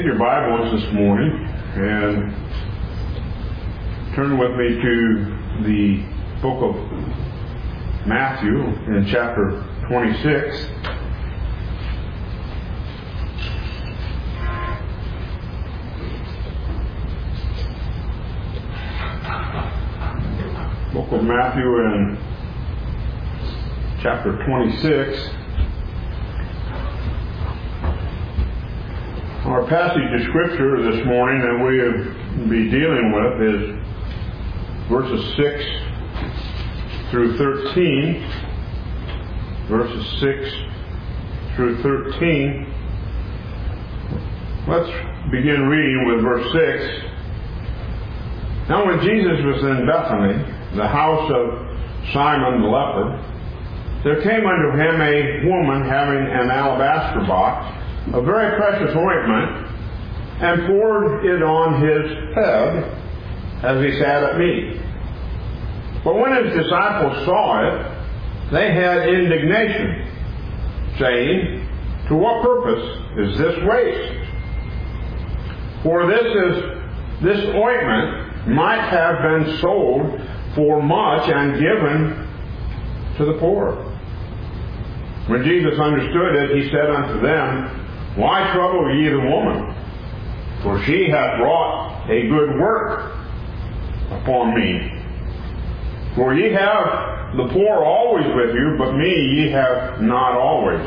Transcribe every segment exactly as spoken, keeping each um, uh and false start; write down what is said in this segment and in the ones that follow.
Your Bibles this morning and turn with me to the book of Matthew in chapter twenty-six. Book of Matthew in chapter twenty-six. Our passage of Scripture this morning that we will be dealing with is verses six through thirteen. Verses six through thirteen. Let's begin reading with verse six. Now when Jesus was in Bethany, the house of Simon the leper, there came unto him a woman having an alabaster box, a very precious ointment, and poured it on his head as he sat at meat. But when his disciples saw it, they had indignation, saying, To what purpose is this waste? For this is this ointment might have been sold for much and given to the poor. When Jesus understood it, he said unto them, Why trouble ye the woman? For she hath wrought a good work upon me. For ye have the poor always with you, but me ye have not always.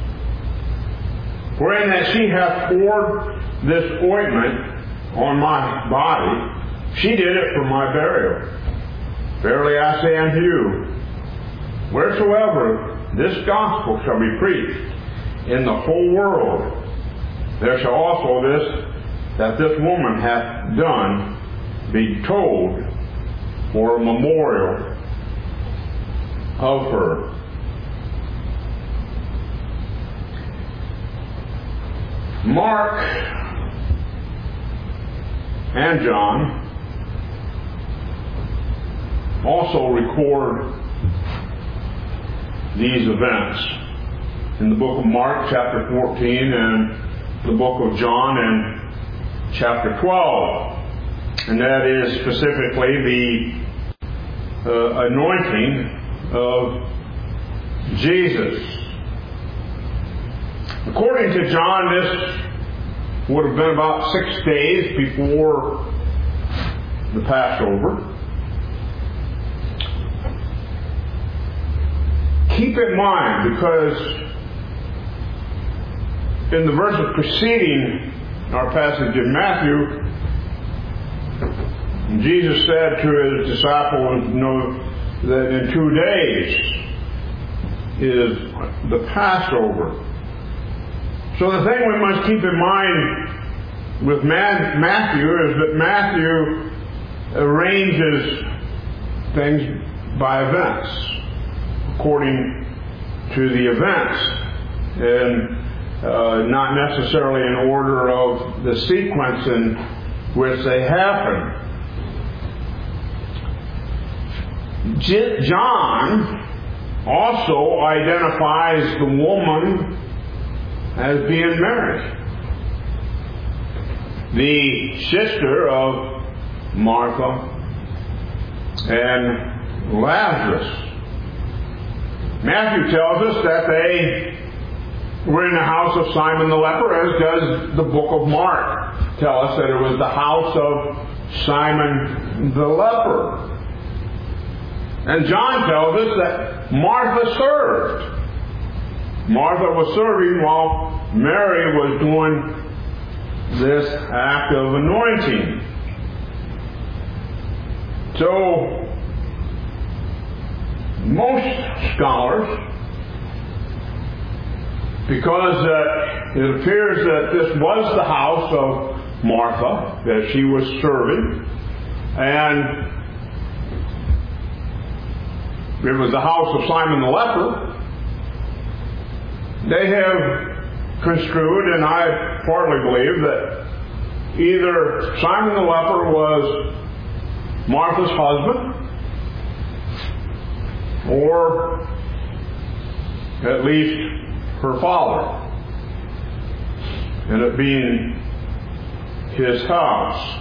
For in that she hath poured this ointment on my body, she did it for my burial. Verily I say unto you, wheresoever this gospel shall be preached in the whole world, there shall also this that this woman hath done be told for a memorial of her. Mark and John also record these events in the book of Mark chapter fourteen and the book of John in chapter twelve, and that is specifically the uh, anointing of Jesus. According to John, this would have been about six days before the Passover. Keep in mind, because in the verses preceding our passage in Matthew, Jesus said to his disciples, you know, that in two days is the Passover. So the thing we must keep in mind with Matthew is that Matthew arranges things by events, according to the events, and uh, not necessarily in order of the sequence in which they happen. John also identifies the woman as being Mary, the sister of Martha and Lazarus. Matthew tells us that they were in the house of Simon the leper, as does the book of Mark tell us that it was the house of Simon the leper. And John tells us that Martha served. Martha was serving while Mary was doing this act of anointing. So, most scholars, because uh, it appears that this was the house of Martha that she was serving, and it was the house of Simon the leper, they have construed, and I partly believe, that either Simon the leper was Martha's husband, or at least her father, and it being his house.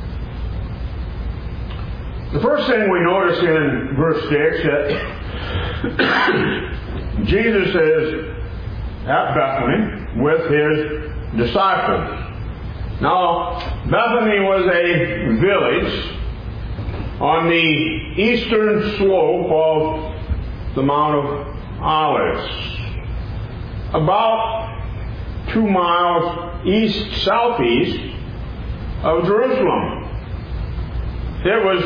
The first thing we notice in verse six that Jesus is at Bethany with his disciples. Now, Bethany was a village on the eastern slope of the Mount of Olives, about two miles east southeast of Jerusalem. It was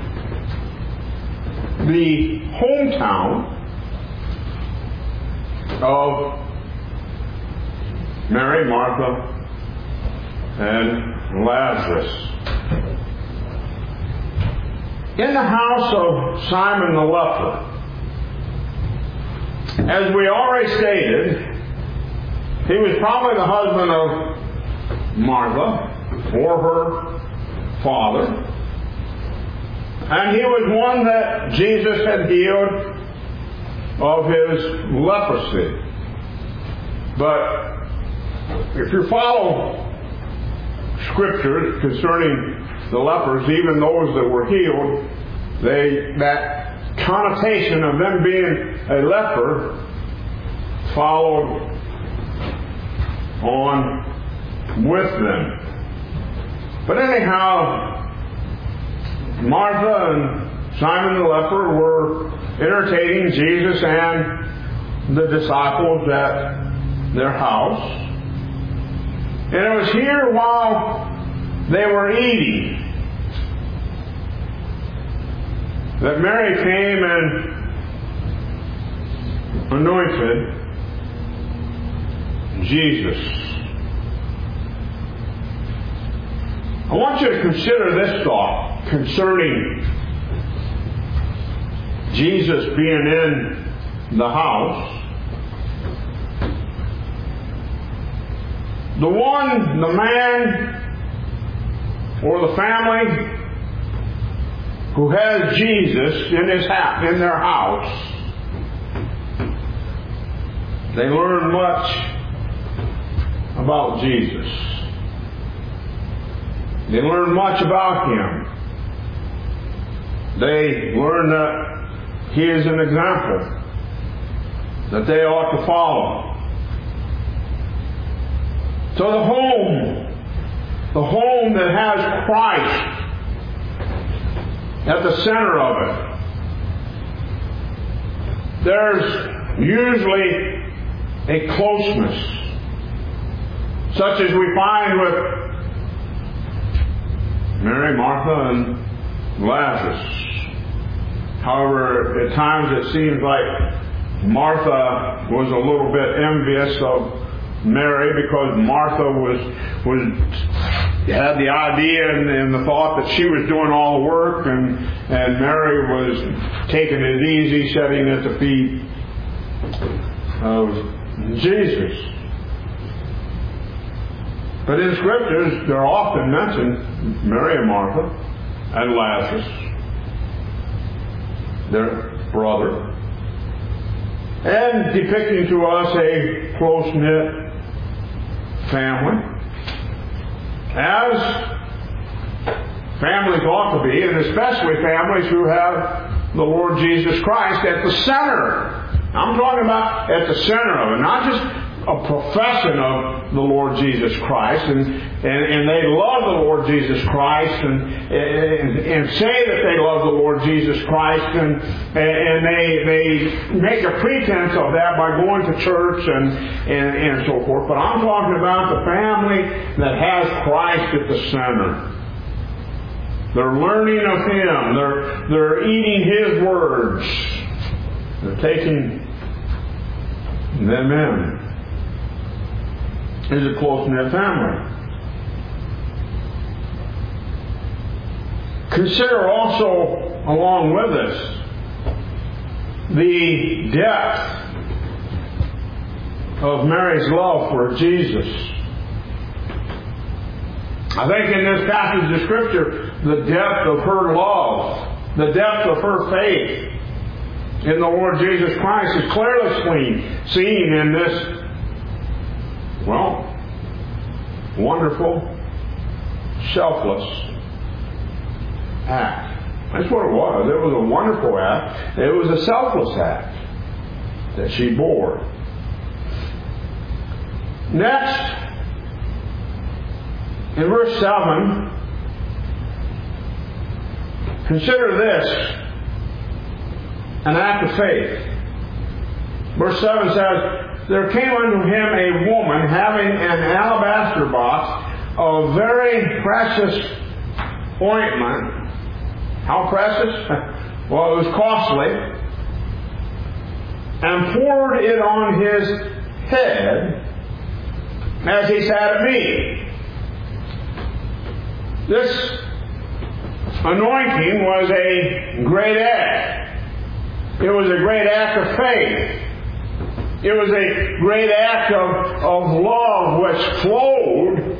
the hometown of Mary, Martha, and Lazarus. In the house of Simon the leper, as we already stated, he was probably the husband of Martha or her father, and he was one that Jesus had healed of his leprosy. But if you follow Scriptures concerning the lepers, even those that were healed, they that connotation of them being a leper followed on with them. But anyhow, Martha and Simon the leper were entertaining Jesus and the disciples at their house. And it was here while they were eating that Mary came and anointed Jesus. I want you to consider this thought concerning Jesus being in the house. The one, the man, or the family who has Jesus in his house, in their house, they learn much about Jesus. They learn much about Him. They learn that He is an example that they ought to follow. So the home, the home that has Christ at the center of it, there's usually a closeness, such as we find with Mary, Martha, and Lazarus. However, at times it seems like Martha was a little bit envious of Mary because Martha was was had the idea and, and the thought that she was doing all the work, and and Mary was taking it easy, sitting at the feet of Jesus. But in Scriptures, they're often mentioned Mary and Martha and Lazarus, their brother, and depicting to us a close-knit family, as families ought to be, and especially families who have the Lord Jesus Christ at the center. I'm talking about at the center of it, not just a profession of the Lord Jesus Christ, and, and, and they love the Lord Jesus Christ, and, and, and say that they love the Lord Jesus Christ, and, and they, they make a pretense of that by going to church and, and, and so forth. But I'm talking about the family that has Christ at the center. They're learning of Him. They're, they're eating His words. They're taking them in. Is a close-knit family. Consider also, along with this, the depth of Mary's love for Jesus. I think in this passage of Scripture, the depth of her love, the depth of her faith in the Lord Jesus Christ is clearly seen in this, well, wonderful selfless act. That's what it was. It was a wonderful act. It was a selfless act that she bore. Next, in verse seven, consider this an act of faith. Verse seven says, there came unto him a woman having an alabaster box of very precious ointment. How precious? Well, it was costly. And poured it on his head as he sat at meat. This anointing was a great act. It was a great act of faith. It was a great act of, of love which flowed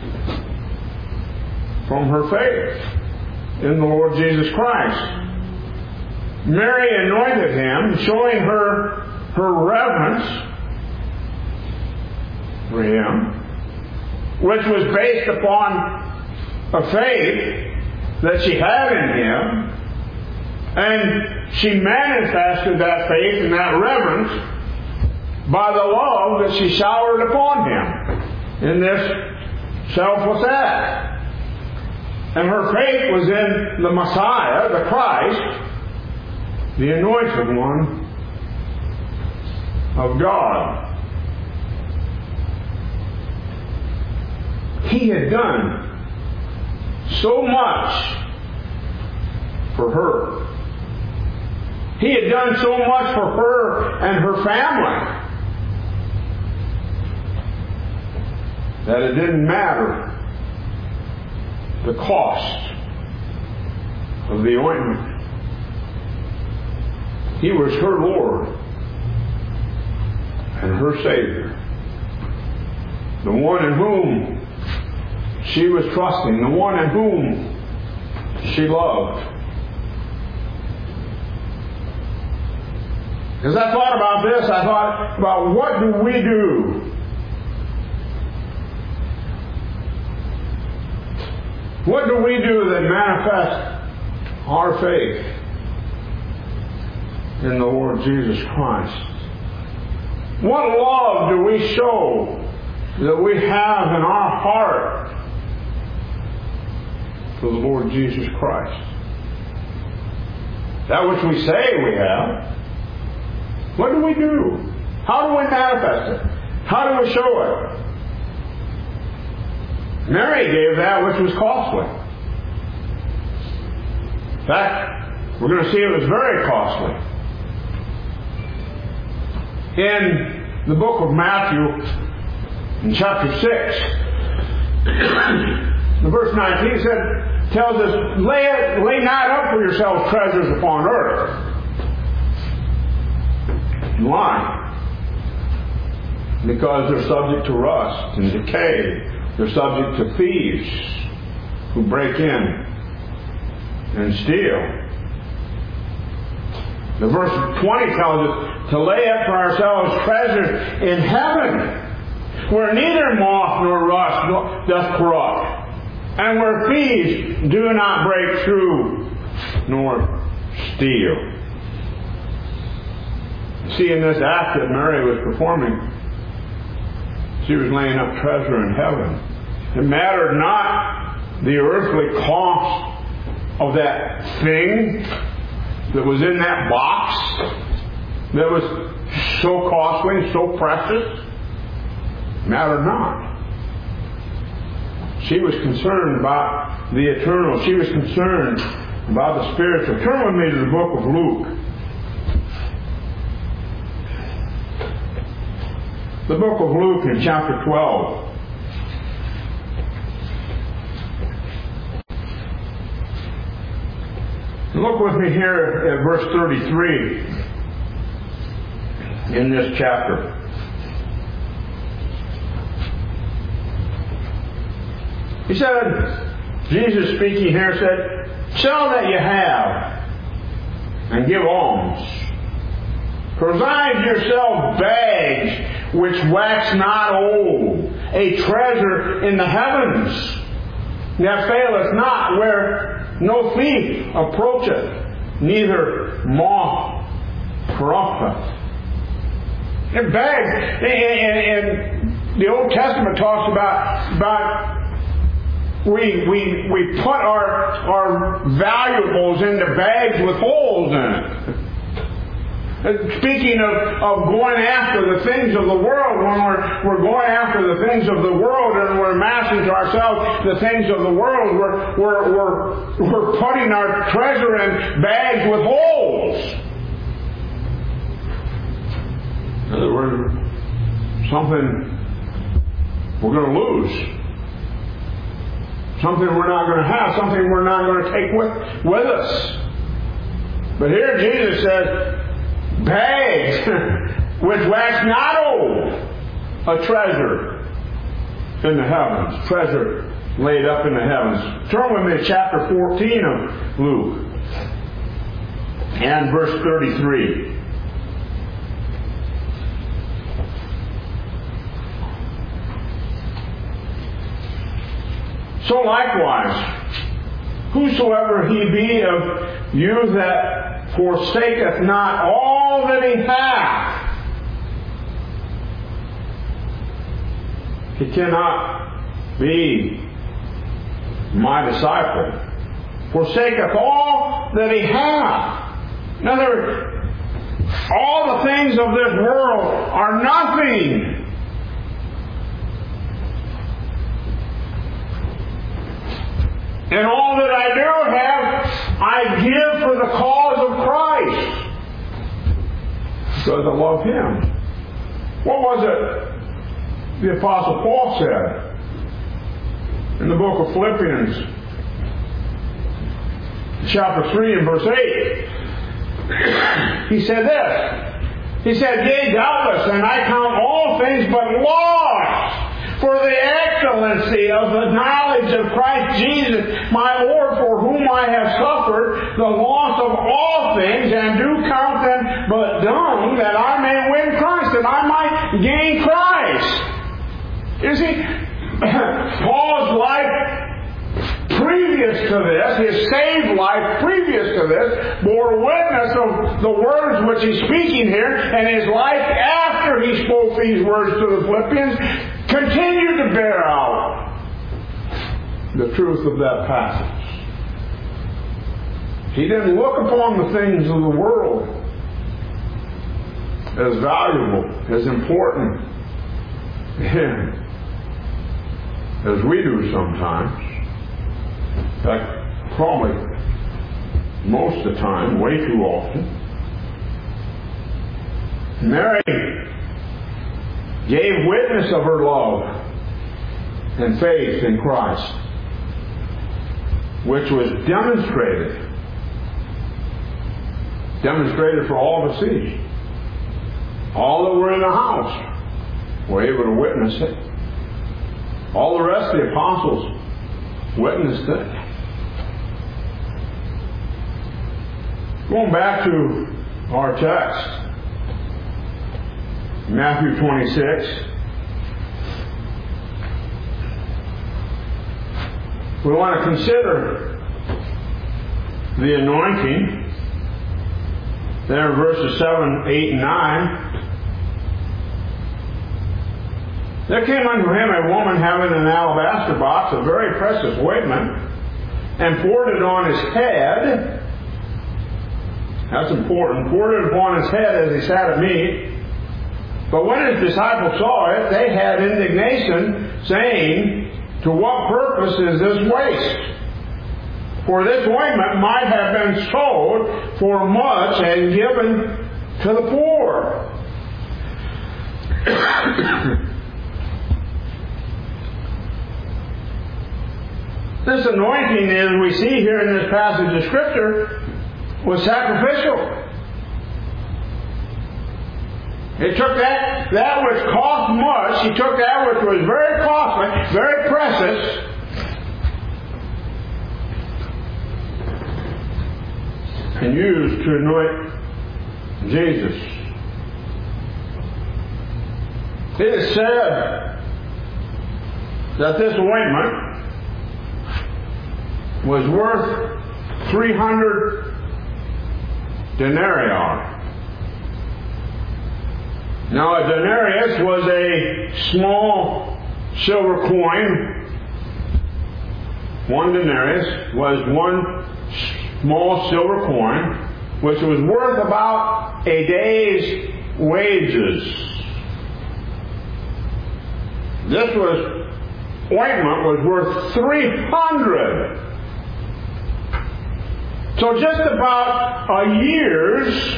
from her faith in the Lord Jesus Christ. Mary anointed him, showing her her reverence for him, which was based upon a faith that she had in him, and she manifested that faith and that reverence by the love that she showered upon him in this selfless act. And her faith was in the Messiah, the Christ, the anointed one of God. He had done so much for her. He had done so much for her and her family that it didn't matter the cost of the ointment. He was her Lord and her Savior, the one in whom she was trusting, the one in whom she loved. As I thought about this, I thought about what do we do? What do we do that manifests our faith in the Lord Jesus Christ? What love do we show that we have in our heart for the Lord Jesus Christ? That which we say we have. What do we do? How do we manifest it? How do we show it? Mary gave that which was costly. In fact, we're going to see it was very costly. In the book of Matthew, in chapter six, the verse nineteen said, tells us, lay, it, lay not up for yourselves treasures upon earth. Why? Because they're subject to rust and decay. They're subject to thieves who break in and steal. The verse twenty tells us to lay up for ourselves treasures in heaven, where neither moth nor rust doth corrupt, and where thieves do not break through nor steal. See, in this act that Mary was performing, she was laying up treasure in heaven. It mattered not the earthly cost of that thing that was in that box that was so costly, so precious. It mattered not. She was concerned about the eternal. She was concerned about the spiritual. Turn with me to the book of Luke. The book of Luke in chapter twelve. Look with me here at verse thirty-three in this chapter. He said, Jesus speaking here said, sell that you have and give alms. Provide yourself bags which wax not old, a treasure in the heavens, that faileth not, where no thief approacheth, neither moth corrupteth. And bags, and the Old Testament talks about about we we we put our our valuables into bags with holes in it. Speaking of, of going after the things of the world, when we're, we're going after the things of the world and we're amassing to ourselves the things of the world, we're, we're, we're, we're putting our treasure in bags with holes. In other words, something we're going to lose. Something we're not going to have. Something we're not going to take with, with us. But here Jesus says, bags which wax not old, a treasure in the heavens, treasure laid up in the heavens. Turn with me to chapter fourteen of Luke and verse thirty-three. So likewise, whosoever he be of you that forsaketh not all that he hath, he cannot be my disciple. Forsaketh all that he hath. In other words, all the things of this world are nothing. And all that I do have, I give for the cause of Christ. Because I love Him. What was it the Apostle Paul said in the book of Philippians, chapter three and verse eight? He said this. He said, yea, doubtless, and I count all things but loss for the excellency of the knowledge of Christ Jesus, my Lord, for whom I have suffered the loss of all things, and do count them but dung, that I may win Christ, that I might gain Christ. You see, Paul's life previous to this, his saved life previous to this, bore witness of the words which he's speaking here, and his life after he spoke these words to the Philippians continued to bear out the truth of that passage. He didn't look upon the things of the world as valuable, as important to him, as we do sometimes. In fact, probably most of the time, way too often. Mary gave witness of her love and faith in Christ, which was demonstrated, demonstrated for all to see. All that were in the house were able to witness it. All the rest of the apostles witnessed it. Going back to our text, Matthew twenty-six. We want to consider the anointing. There in verses seven, eight, and nine. There came unto him a woman having an alabaster box of very precious ointment, and poured it on his head. That's important. Poured it upon his head as he sat at meat. But when his disciples saw it, they had indignation, saying, to what purpose is this waste? For this ointment might have been sold for much and given to the poor. This anointing, as we see here in this passage of Scripture, was sacrificial. He took that, that which cost much, he took that which was very costly, very precious, and used to anoint Jesus. It is said that this ointment was worth three hundred denarii. Now, a denarius was a small silver coin. One denarius was one small silver coin, which was worth about a day's wages. This was ointment was worth three hundred. So just about a year's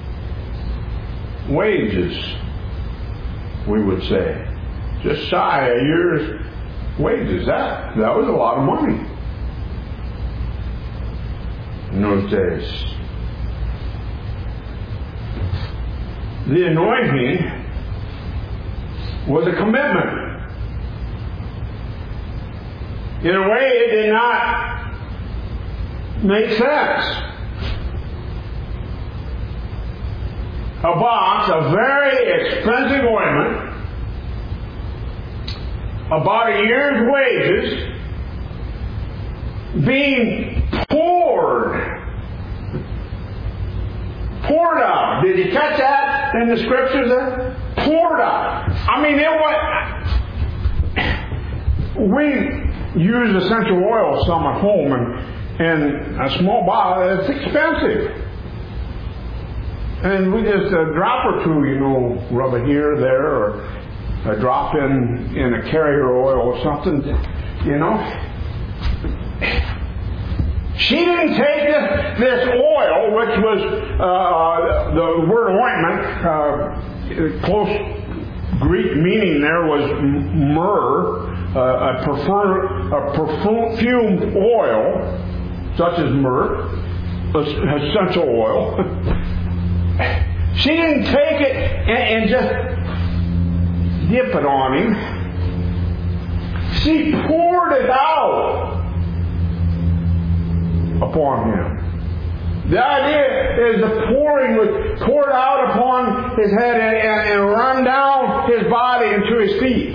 wages, we would say. Just shy a year's wages. That, that was a lot of money in those days. The anointing was a commitment. In a way, it did not make sense. A box of very expensive ointment, about a year's wages, being poured, poured out. Did you catch that in the scriptures there? Poured out. I mean, it was. We use essential oil some at home, and, and a small bottle. It's expensive. And we just, a drop or two, you know, rub it here, there, or a drop in, in a carrier oil or something, you know. She didn't take this, this oil, which was, uh, the word ointment, uh, close Greek meaning there was myrrh, uh, a, prefer, a perfumed oil, such as myrrh, essential oil. She didn't take it and, and just dip it on him. She poured it out upon him. The idea is the pouring was poured out upon his head and, and, and run down his body and to his feet.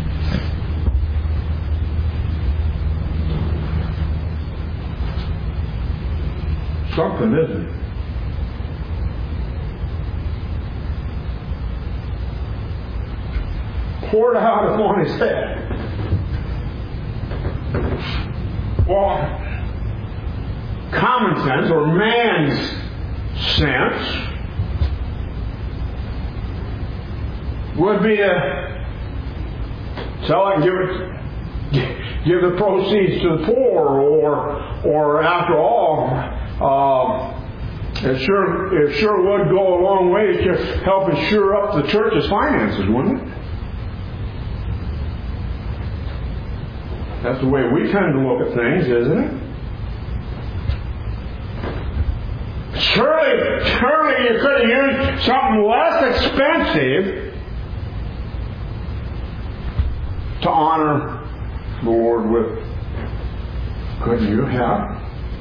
Something, isn't it? Poured out upon his head. Well, common sense, or man's sense, would be to sell it and give it, give the proceeds to the poor, or, or after all, uh, it sure, it sure would go a long way to help shore up the church's finances, wouldn't it? That's the way we tend to look at things, isn't it? Surely, surely you could have used something less expensive to honor the Lord with. Couldn't you have?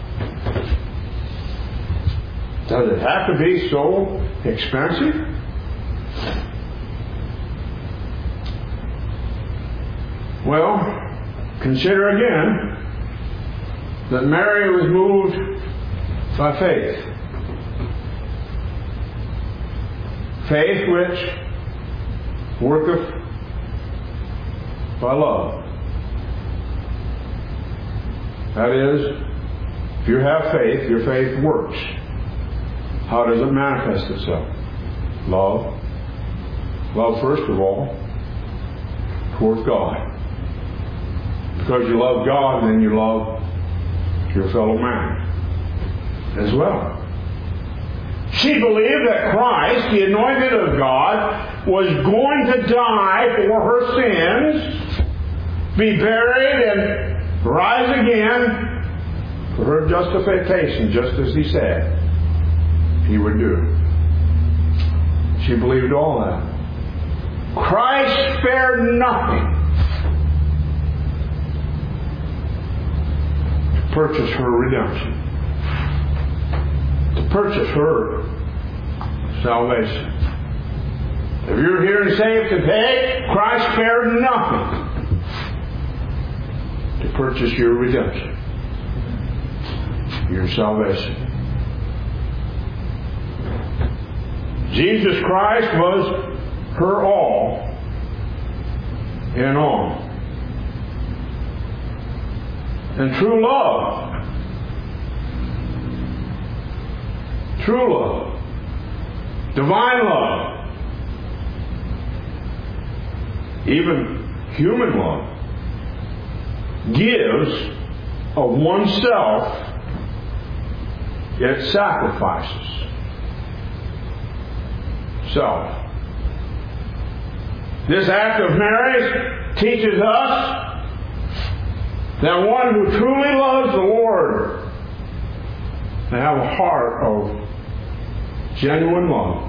Does it have to be so expensive? Well, consider again that Mary was moved by faith. Faith which worketh by love. That is, if you have faith, your faith works. How does it manifest itself? Love. Love, first of all, towards God. Because you love God, then you love your fellow man as well. She believed that Christ, the anointed of God, was going to die for her sins, be buried, and rise again for her justification, just as He said He would do. She believed all that. Christ spared nothing to purchase her redemption, to purchase her salvation. If you're here and saved today, Christ spared nothing to purchase your redemption. your salvation. Jesus Christ was her all in all. And true love, true love, divine love, even human love, gives of oneself, it sacrifices self. This act of marriage teaches us that one who truly loves the Lord to have a heart of genuine love,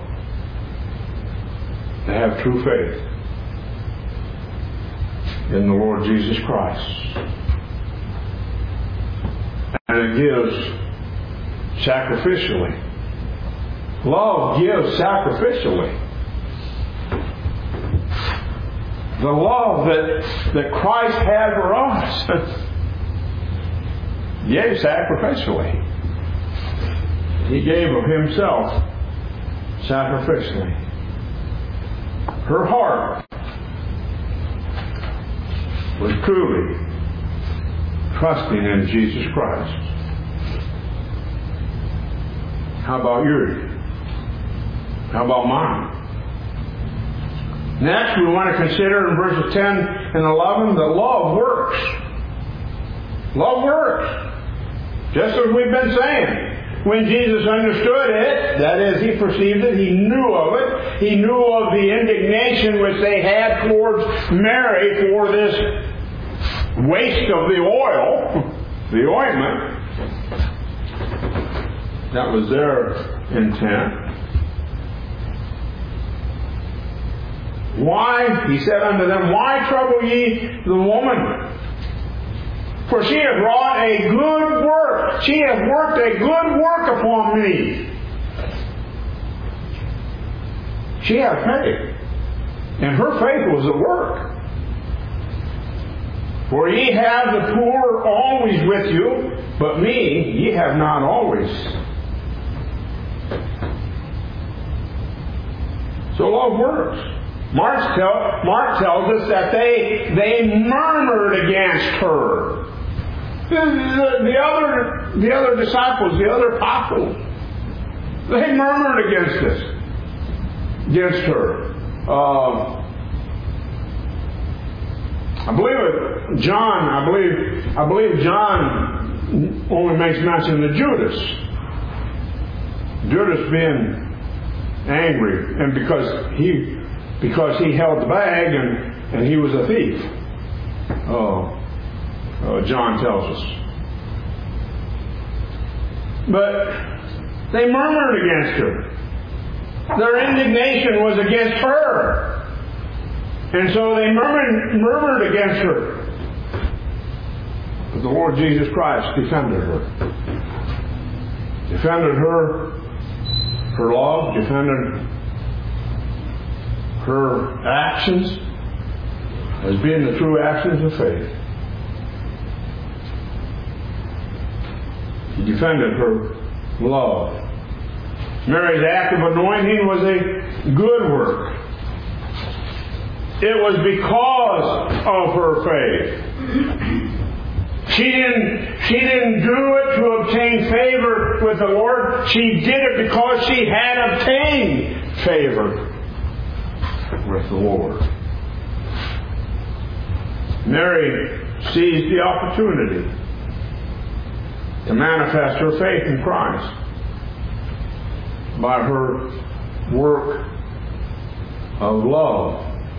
to have true faith in the Lord Jesus Christ. And it gives sacrificially. Love gives sacrificially. The love that, that Christ had for us gave sacrificially. He gave of Himself sacrificially. Her heart was truly trusting in Jesus Christ. How about yours? How about mine? Next, we want to consider in verses ten and eleven that love works. Love works. Just as we've been saying. When Jesus understood it, that is, He perceived it, He knew of it, He knew of the indignation which they had towards Mary for this waste of the oil, the ointment. That was their intent. Why, He said unto them, why trouble ye the woman? For she hath wrought a good work. She hath worked a good work upon me. She hath faith. And her faith was at work. For ye have the poor always with you, but me ye have not always. So love works. Mark, tell, Mark tells us that they, they murmured against her. The, the, the other the other disciples, the other apostles, they murmured against this, against her. Uh, I believe it, John. I believe I believe John only makes mention of Judas. Judas being angry, and because he because he held the bag and, and he was a thief. Oh. Uh, John tells us. But they murmured against her. Their indignation was against her. And so they murmured, murmured against her. But the Lord Jesus Christ defended her. Defended her, her love, defended her actions as being the true actions of faith. He defended her love. Mary's act of anointing was a good work. It was because of her faith. She didn't, she didn't do it to obtain favor with the Lord. She did it because she had obtained favor with the Lord. Mary seized the opportunity to manifest her faith in Christ by her work of love.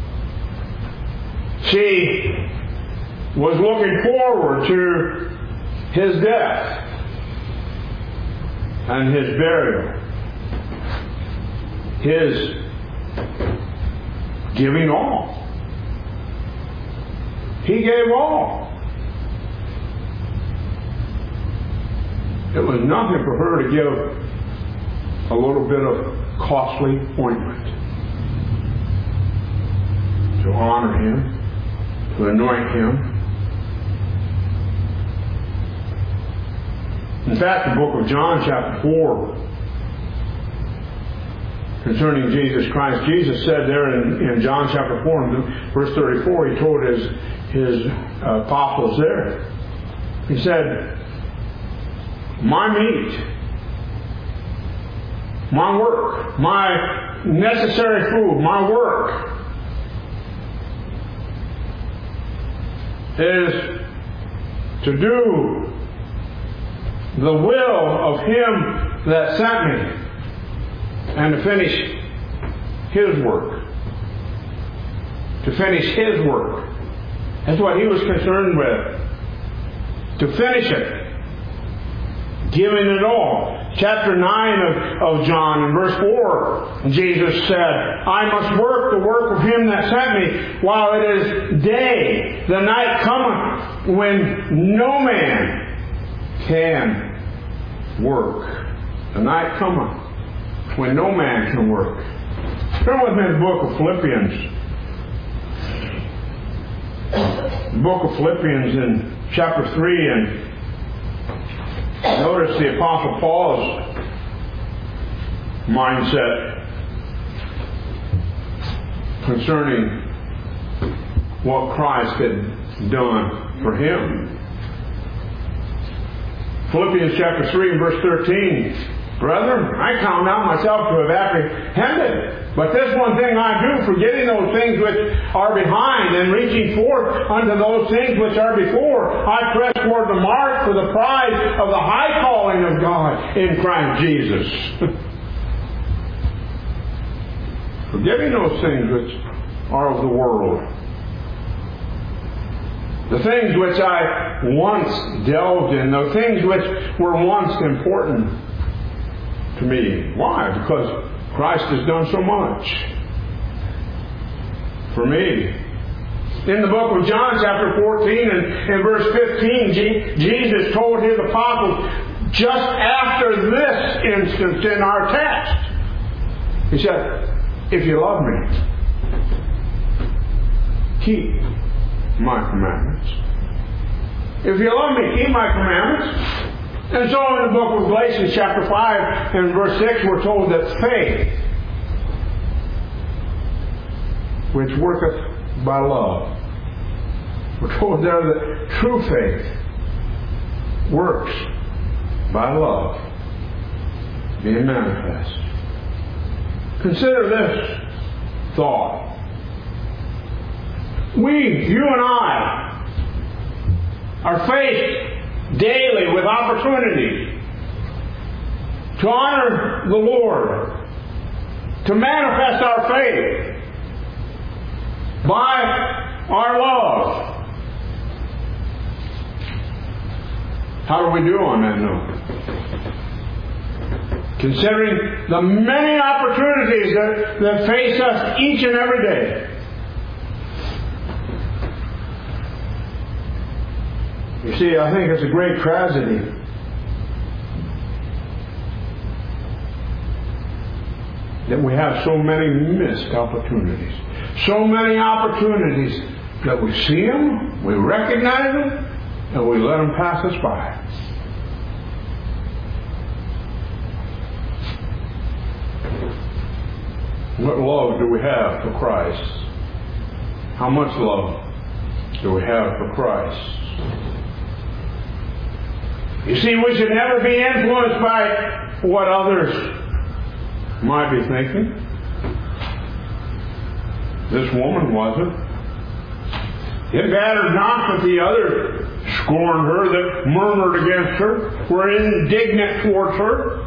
She was looking forward to His death and His burial, His giving all. He gave all. It was nothing for her to give a little bit of costly ointment to honor Him, to anoint Him. In fact, the book of John chapter four, concerning Jesus Christ, Jesus said there in, in John chapter four, verse thirty-four, He told His, his uh, apostles there, He said, my meat, my work, my necessary food, my work is to do the will of Him that sent me and to finish His work. To finish His work. That's what He was concerned with. To finish it. Giving it all. Chapter nine of, of John, in verse four, Jesus said, I must work the work of Him that sent me while it is day. The night cometh when no man can work. The night cometh when no man can work. Turn with me to the book of Philippians. The book of Philippians in chapter three, and notice the Apostle Paul's mindset concerning what Christ had done for him. Philippians chapter three and verse thirteen. Brethren, I count not myself to have apprehended, but this one thing I do, forgetting those things which are behind, and reaching forth unto those things which are before, I press toward the mark for the prize of the high calling of God in Christ Jesus. Forgetting those things which are of the world. The things which I once delved in, the things which were once important to me. Why? Because Christ has done so much for me. In the book of John chapter fourteen and, and verse fifteen, G- Jesus told His apostles just after this instance in our text. He said, if you love me, keep my commandments. If you love me, keep my commandments. And so in the book of Galatians chapter five and verse six, we're told that faith, which worketh by love. We're told there that true faith works by love being manifest. Consider this thought. We, you and I, are faced daily with opportunity to honor the Lord, to manifest our faith by our love. How do we do on that note? Considering the many opportunities that, that face us each and every day. You see, I think it's a great tragedy that we have so many missed opportunities. So many opportunities that we see them, we recognize them, and we let them pass us by. What love do we have for Christ? How much love do we have for Christ? You see, we should never be influenced by what others might be thinking. This woman wasn't. It mattered not that the others scorned her, that murmured against her, were indignant towards her.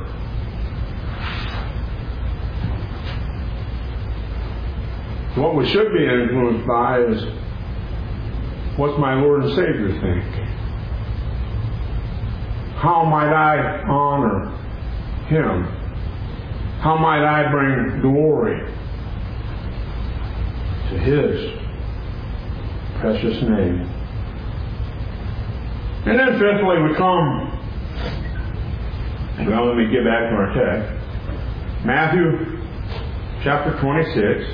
What we should be influenced by is, what's my Lord and Savior think? How might I honor Him? How might I bring glory to His precious name? And then fifthly, we come, well, let me get back to our text. Matthew chapter twenty-six,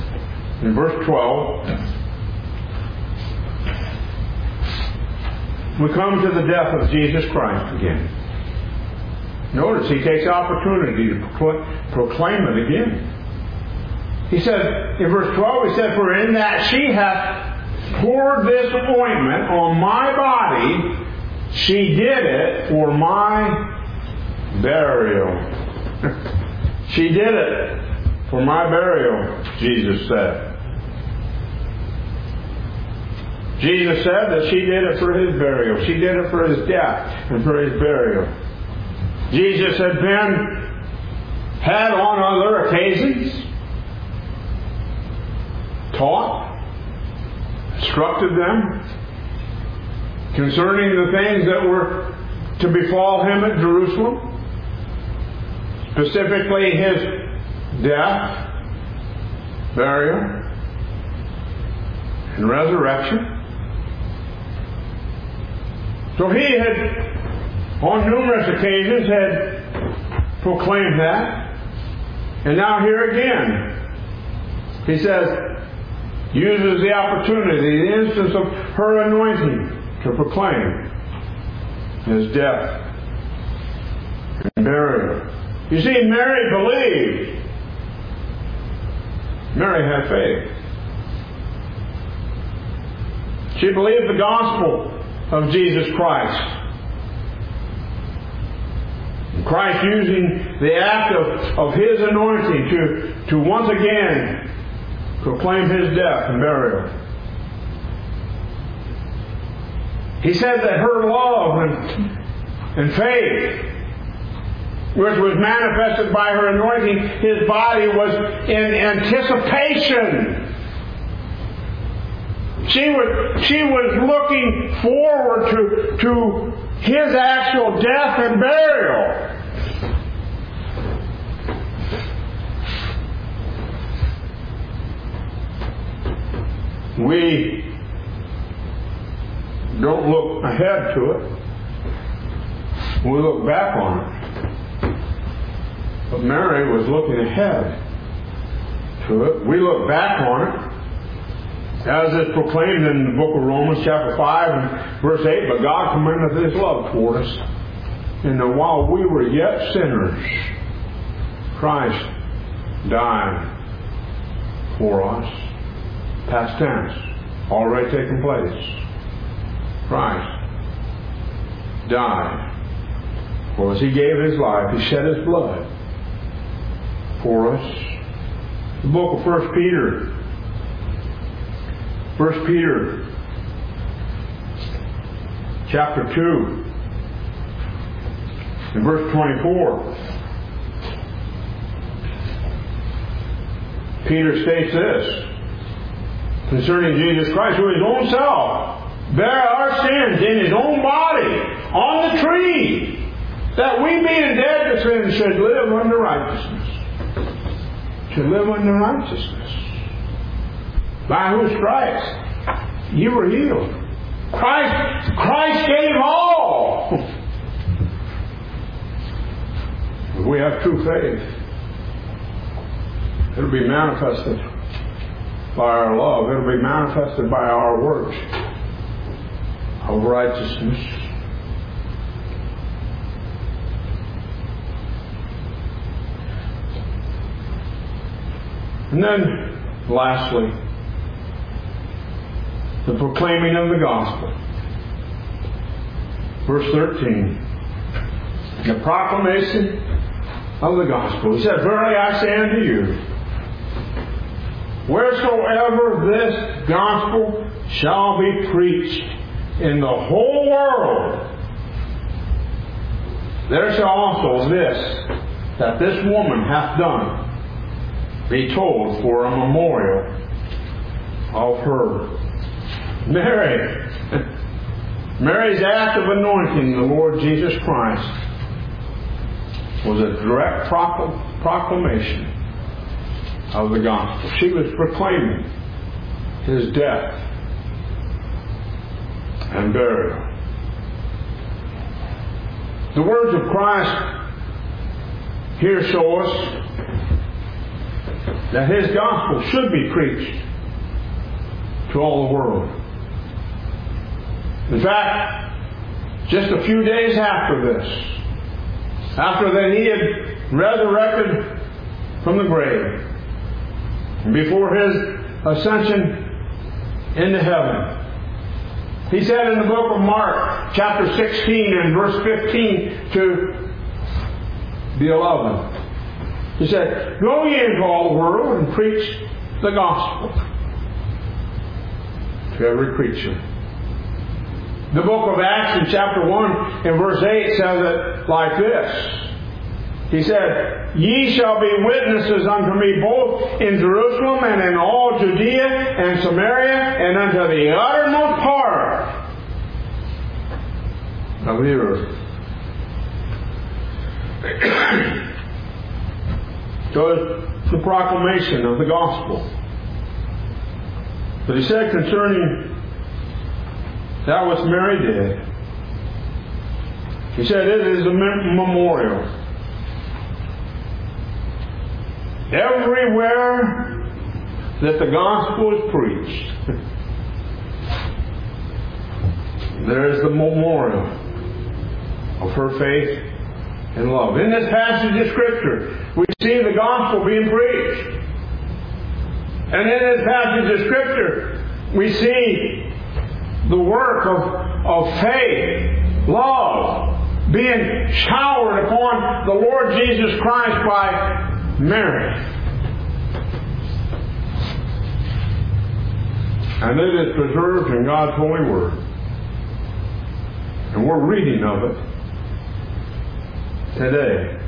in verse twelve. we come to the death of Jesus Christ again. Notice he takes opportunity to proclaim, proclaim it again. He said, in verse twelve, he said, "For in that she hath poured this ointment on my body, she did it for my burial." She did it for my burial, Jesus said. Jesus said that she did it for His burial. She did it for His death and for His burial. Jesus had been, had on other occasions, taught, instructed them concerning the things that were to befall Him at Jerusalem. Specifically His death, burial, and resurrection. So He had, on numerous occasions, had proclaimed that. And now here again, He says, uses the opportunity, the instance of her anointing, to proclaim His death and burial. You see, Mary believed. Mary had faith. She believed the gospel of Jesus Christ. Christ using the act of, of His anointing to, to once again proclaim His death and burial. He said that her love and, and faith, which was manifested by her anointing His body, was in anticipation. She was, she was looking forward to, to His actual death and burial. We don't look ahead to it. We look back on it. But Mary was looking ahead to it. We look back on it, as is proclaimed in the book of Romans chapter five and verse eight, "But God commendeth His love toward us, and that while we were yet sinners, Christ died for us." Past tense, already taken place. Christ died for us. He gave His life. He shed His blood for us. The book of First Peter. First Peter chapter two and verse twenty-four. Peter states this concerning Jesus Christ, who His own self bare our sins in His own body on the tree, that we being dead to sin should live unto righteousness. Should live unto righteousness. By whose stripes you were healed. Christ, Christ gave all. If we have true faith, it'll be manifested by our love. It'll be manifested by our works of righteousness. And then, lastly, the proclaiming of the gospel. Verse thirteen. The proclamation of the gospel. He said, "Verily I say unto you, wheresoever this gospel shall be preached in the whole world, there shall also this, that this woman hath done, be told for a memorial of her." Mary, Mary's act of anointing the Lord Jesus Christ was a direct proclamation of the gospel. She was proclaiming His death and burial. The words of Christ here show us that His gospel should be preached to all the world. In fact, just a few days after this, after that He had resurrected from the grave, before His ascension into heaven. He said in the book of Mark, chapter sixteen and verse fifteen to the eleventh, He said, "Go ye into all the world and preach the gospel to every creature." The book of Acts in chapter one and verse eight says it like this. He said, "Ye shall be witnesses unto me both in Jerusalem and in all Judea and Samaria and unto the uttermost part of the earth." So it's the proclamation of the gospel. But He said concerning that which Mary did, He said it is a memorial. Everywhere that the gospel is preached, there is the memorial of her faith and love. In this passage of Scripture, we see the gospel being preached. And in this passage of Scripture, we see the work of, of faith, love, being showered upon the Lord Jesus Christ by Mary. And it is preserved in God's holy word. And we're reading of it today.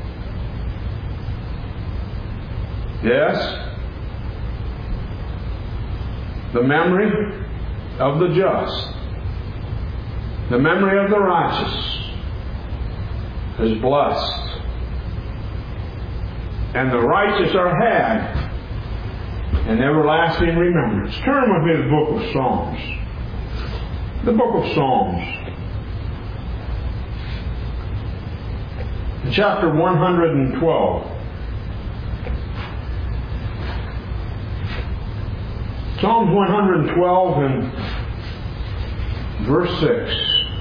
Yes, the memory of the just, the memory of the righteous is blessed. And the righteous are had in everlasting remembrance. Turn with me to the book of Psalms. The book of Psalms. Chapter one hundred twelve. Psalms one hundred twelve and verse six.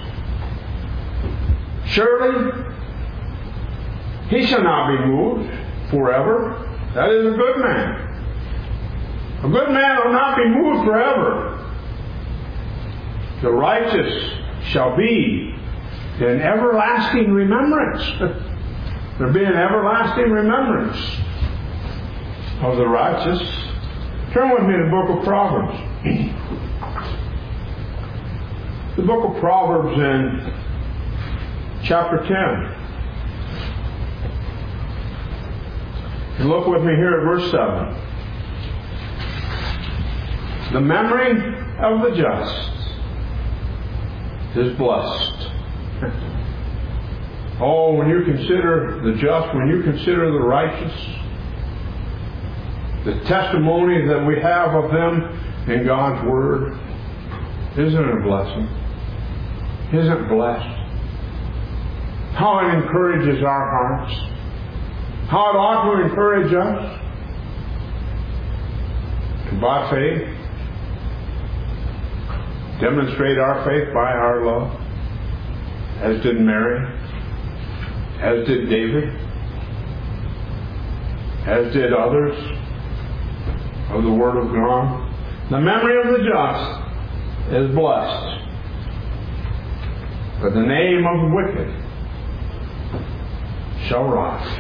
"Surely he shall not be moved forever." That is a good man. A good man will not be moved forever. "The righteous shall be in everlasting remembrance." There'll be an everlasting remembrance of the righteous. Turn with me to the book of Proverbs. The book of Proverbs in chapter ten. And look with me here at verse seven. "The memory of the just is blessed." Oh, when you consider the just, when you consider the righteous, the testimony that we have of them in God's Word, isn't it a blessing? Isn't it blessed? How it encourages our hearts. How it ought to encourage us to, by faith, demonstrate our faith by our love, as did Mary, as did David, as did others of the Word of God. The memory of the just is blessed, but the name of the wicked shall rise.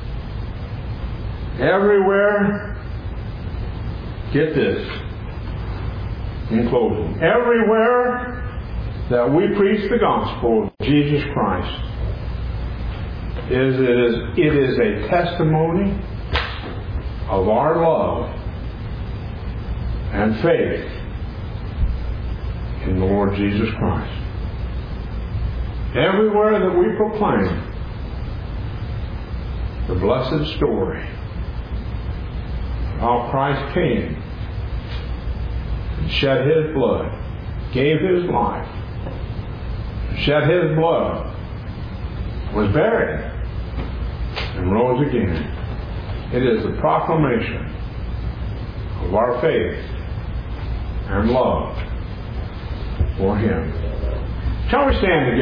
Everywhere, get this, in closing, everywhere that we preach the gospel of Jesus Christ, is it is it is a testimony of our love and faith in the Lord Jesus Christ. Everywhere that we proclaim the blessed story of how Christ came and shed His blood, gave His life, shed His blood, was buried, and rose again. It is the proclamation of our faith and love for Him. Shall we stand together?